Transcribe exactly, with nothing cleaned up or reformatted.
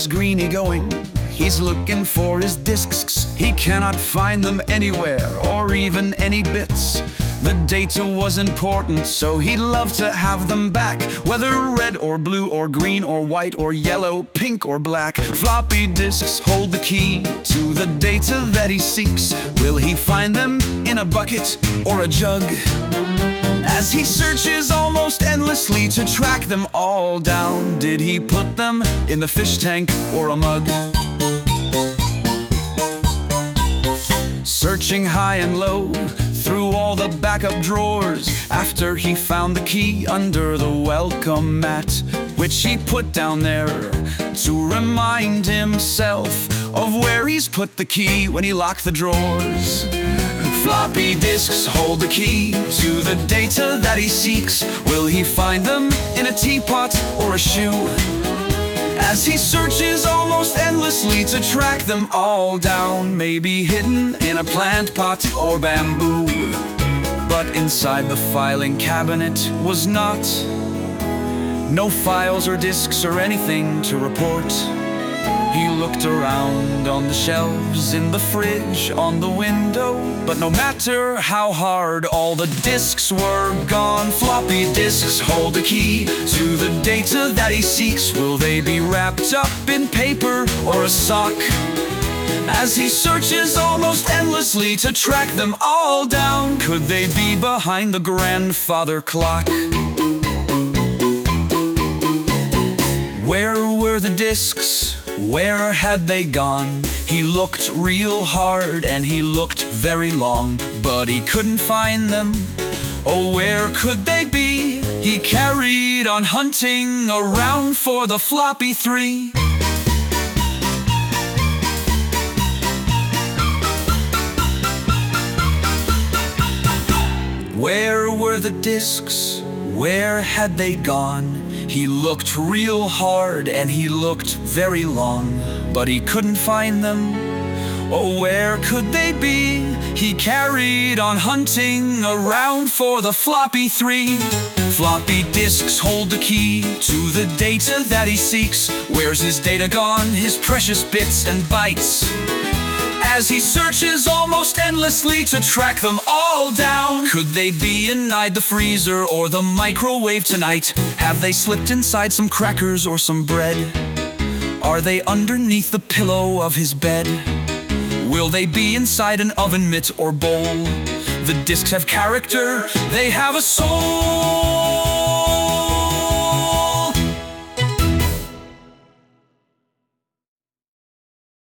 Where's Greenie going? He's looking for his discs. He cannot find them anywhere, or even any bits. The data was important, so he'd love to have them back. Whether red or blue or green or white or yellow, pink or black. Floppy disks hold the key to the data that he seeks. Will he find them in a bucket or a jug? As he searches almost endlessly to track them all down, did he put them in the fish tank or a mug? Searching high and low through all the backup drawers, after he found the key under the welcome mat, which he put down there to remind himself of where he's put the key when he locked the drawers. Floppy disks hold the key to the data that he seeks. Will he find them in a teapot or a shoe? As he searches almost endlessly to track them all down, maybe hidden in a plant pot or bamboo. But inside the filing cabinet was not. No files or discs or anything to report. He looked around on the shelves, in the fridge, on the window, but no matter how hard, all the discs were gone. Floppy disks hold the key to the data that he seeks. Will they be wrapped up in paper or a sock? As he searches almost endlessly to track them all down, could they be behind the grandfather clock? Where were the discs? Where had they gone? He looked real hard and he looked very long, but he couldn't find them. Oh, where could they be? He carried on hunting around for the floppy three. Where were the discs? Where had they gone? He looked real hard and he looked very long, but he couldn't find them. Oh, where could they be? He carried on hunting around for the floppy three. Floppy disks hold the key to the data that he seeks. Where's his data gone? His precious bits and bytes? As he searches almost endlessly to track them all down, could they be inside the freezer or the microwave tonight? Have they slipped inside some crackers or some bread? Are they underneath the pillow of his bed? Will they be inside an oven mitt or bowl? The discs have character, they have a soul.